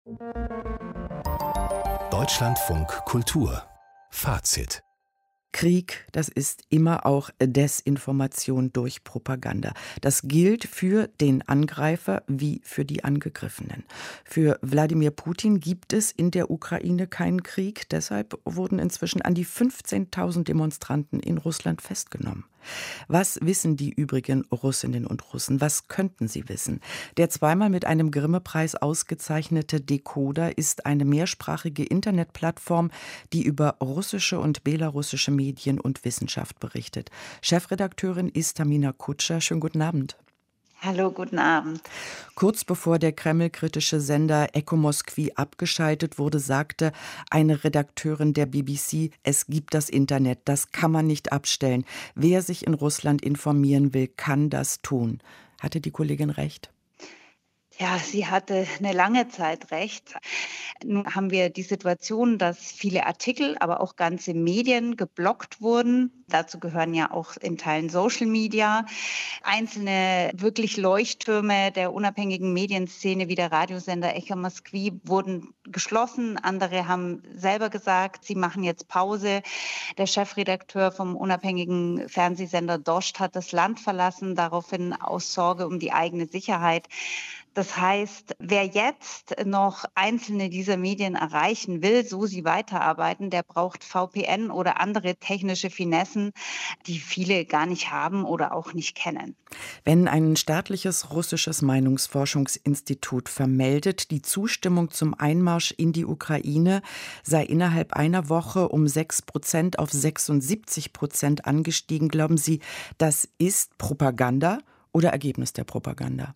Deutschlandfunk Kultur Fazit. Krieg, das ist immer auch Desinformation durch Propaganda. Das gilt für den Angreifer wie für die Angegriffenen. Für Wladimir Putin gibt es in der Ukraine keinen Krieg. Deshalb wurden inzwischen an die 15.000 Demonstranten in Russland festgenommen. Was wissen die übrigen Russinnen und Russen? Was könnten sie wissen? Der zweimal mit einem Grimme-Preis ausgezeichnete Decoder ist eine mehrsprachige Internetplattform, die über russische und belarussische Medien und Wissenschaft berichtet. Chefredakteurin ist Tamina Kutscher. Schönen guten Abend. Hallo, guten Abend. Kurz bevor der Kreml-kritische Sender Echo Moskwi abgeschaltet wurde, sagte eine Redakteurin der BBC, es gibt das Internet, das kann man nicht abstellen. Wer sich in Russland informieren will, kann das tun. Hatte die Kollegin recht? Ja, sie hatte eine lange Zeit recht. Nun haben wir die Situation, dass viele Artikel, aber auch ganze Medien geblockt wurden. Dazu gehören ja auch in Teilen Social Media. Einzelne wirklich Leuchttürme der unabhängigen Medienszene wie der Radiosender Echo Moskwi wurden geschlossen. Andere haben selber gesagt, sie machen jetzt Pause. Der Chefredakteur vom unabhängigen Fernsehsender Dost hat das Land verlassen, daraufhin aus Sorge um die eigene Sicherheit. Das heißt, wer jetzt noch einzelne dieser Medien erreichen will, so sie weiterarbeiten, der braucht VPN oder andere technische Finessen, die viele gar nicht haben oder auch nicht kennen. Wenn ein staatliches russisches Meinungsforschungsinstitut vermeldet, die Zustimmung zum Einmarsch in die Ukraine sei innerhalb einer Woche um 6% auf 76% angestiegen, glauben Sie, das ist Propaganda oder Ergebnis der Propaganda?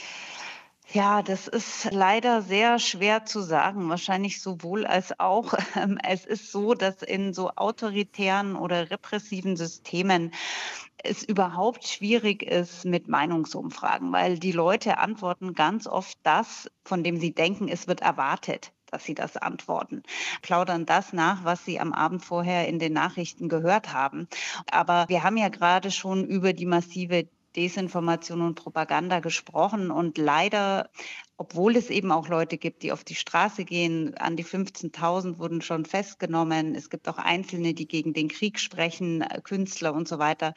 Ja, das ist leider sehr schwer zu sagen, wahrscheinlich sowohl als auch. Es ist so, dass in so autoritären oder repressiven Systemen es überhaupt schwierig ist mit Meinungsumfragen, weil die Leute antworten ganz oft das, von dem sie denken, es wird erwartet, dass sie das antworten, plaudern das nach, was sie am Abend vorher in den Nachrichten gehört haben. Aber wir haben ja gerade schon über die massive Desinformation und Propaganda gesprochen und leider, obwohl es eben auch Leute gibt, die auf die Straße gehen, an die 15.000 wurden schon festgenommen. Es gibt auch Einzelne, die gegen den Krieg sprechen, Künstler und so weiter.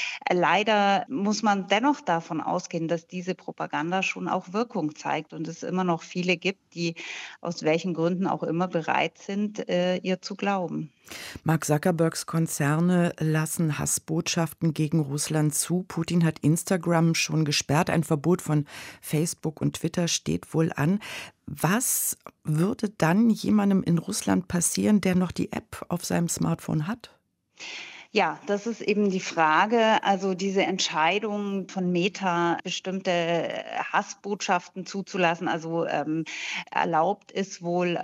Leider muss man dennoch davon ausgehen, dass diese Propaganda schon auch Wirkung zeigt und es immer noch viele gibt, die aus welchen Gründen auch immer bereit sind, ihr zu glauben. Mark Zuckerbergs Konzerne lassen Hassbotschaften gegen Russland zu. Putin hat Instagram schon gesperrt. Ein Verbot von Facebook und Twitter steht wohl an. Was würde dann jemandem in Russland passieren, der noch die App auf seinem Smartphone hat? Ja, das ist eben die Frage. Also diese Entscheidung von Meta, bestimmte Hassbotschaften zuzulassen, also erlaubt ist wohl,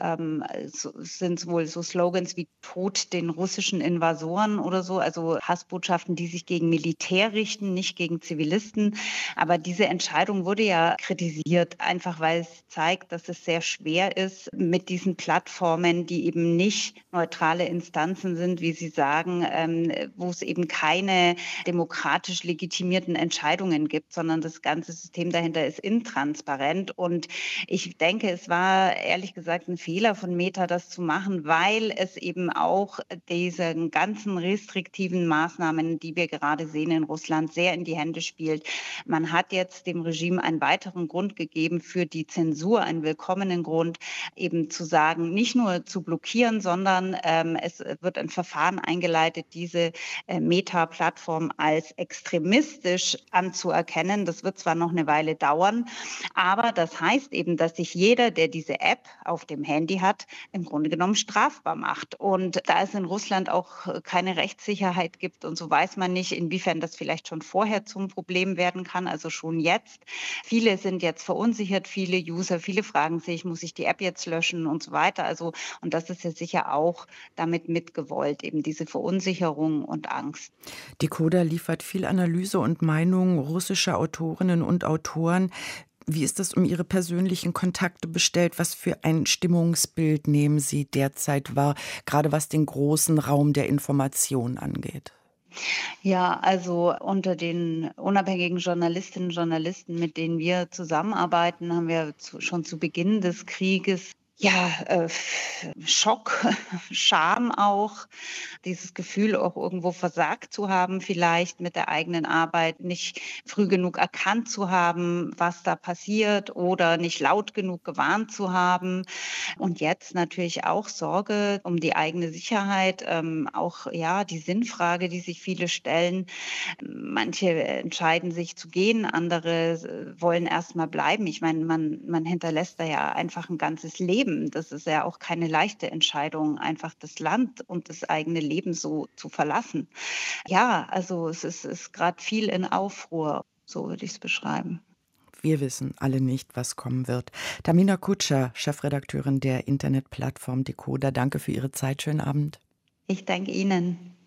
sind wohl so Slogans wie Tod den russischen Invasoren oder so, also Hassbotschaften, die sich gegen Militär richten, nicht gegen Zivilisten. Aber diese Entscheidung wurde ja kritisiert, einfach weil es zeigt, dass es sehr schwer ist, mit diesen Plattformen, die eben nicht neutrale Instanzen sind, wie Sie sagen, wo es eben keine demokratisch legitimierten Entscheidungen gibt, sondern das ganze System dahinter ist intransparent. Und ich denke, es war ehrlich gesagt ein Fehler von Meta, das zu machen, weil es eben auch diesen ganzen restriktiven Maßnahmen, die wir gerade sehen in Russland, sehr in die Hände spielt. Man hat jetzt dem Regime einen weiteren Grund gegeben für die Zensur, einen willkommenen Grund, eben zu sagen, nicht nur zu blockieren, sondern es wird ein Verfahren eingeleitet, diese Meta-Plattform als extremistisch anzuerkennen. Das wird zwar noch eine Weile dauern, aber das heißt eben, dass sich jeder, der diese App auf dem Handy hat, im Grunde genommen strafbar macht. Und da es in Russland auch keine Rechtssicherheit gibt und so weiß man nicht, inwiefern das vielleicht schon vorher zum Problem werden kann, also schon jetzt. Viele sind jetzt verunsichert, viele User, viele fragen sich, muss ich die App jetzt löschen und so weiter. Also, und das ist ja sicher auch damit mitgewollt, eben diese Verunsicherung und Angst. Decoder liefert viel Analyse und Meinung russischer Autorinnen und Autoren. Wie ist das um Ihre persönlichen Kontakte bestellt? Was für ein Stimmungsbild nehmen Sie derzeit wahr, gerade was den großen Raum der Information angeht? Ja, also unter den unabhängigen Journalistinnen und Journalisten, mit denen wir zusammenarbeiten, haben wir schon zu Beginn des Krieges Ja, Schock, Scham auch, dieses Gefühl auch irgendwo versagt zu haben vielleicht mit der eigenen Arbeit, nicht früh genug erkannt zu haben, was da passiert oder nicht laut genug gewarnt zu haben. Und jetzt natürlich auch Sorge um die eigene Sicherheit, auch, ja, die Sinnfrage, die sich viele stellen. Manche entscheiden sich zu gehen, andere wollen erst mal bleiben. Ich meine, man hinterlässt da ja einfach ein ganzes Leben. Das ist ja auch keine leichte Entscheidung, einfach das Land und das eigene Leben so zu verlassen. Ja, also es ist grad viel in Aufruhr, so würde ich's beschreiben. Wir wissen alle nicht, was kommen wird. Tamina Kutscher, Chefredakteurin der Internetplattform Decoder, danke für Ihre Zeit. Schönen Abend. Ich danke Ihnen.